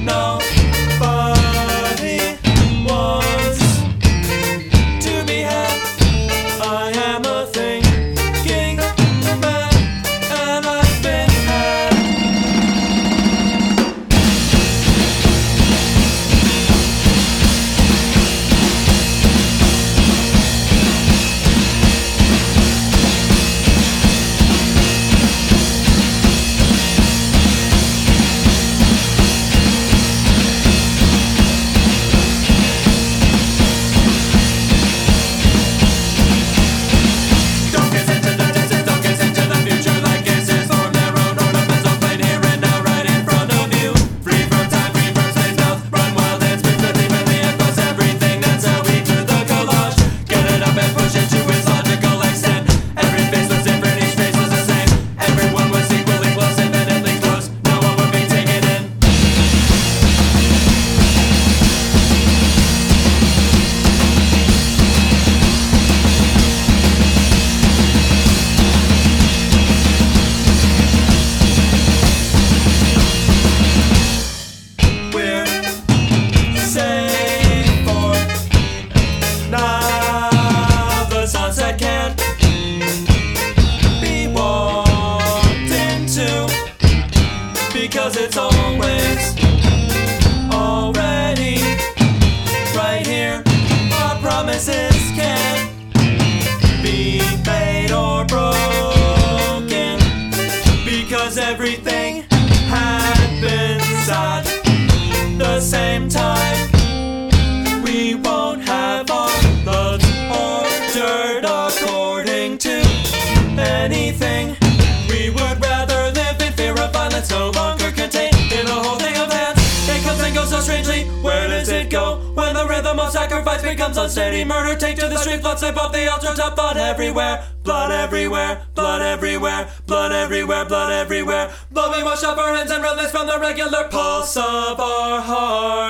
Nobody wants to be had. I am a thinking man, and I've been had. Because it's always already right here. Our promises can't be made or broken, because everything happens at the same time. We won't have our loves ordered according to anything. We would rather live in fear of violence, no longer contained in a holding of hands. It comes and goes so strangely. Where does it go when the rhythm of sacrifice becomes unsteady? Murder, take to the street, blood slip off the altar top. Blood everywhere, blood everywhere, blood everywhere, blood everywhere, blood everywhere. Blood we wash off our hands and release from the regular pulse of our heart.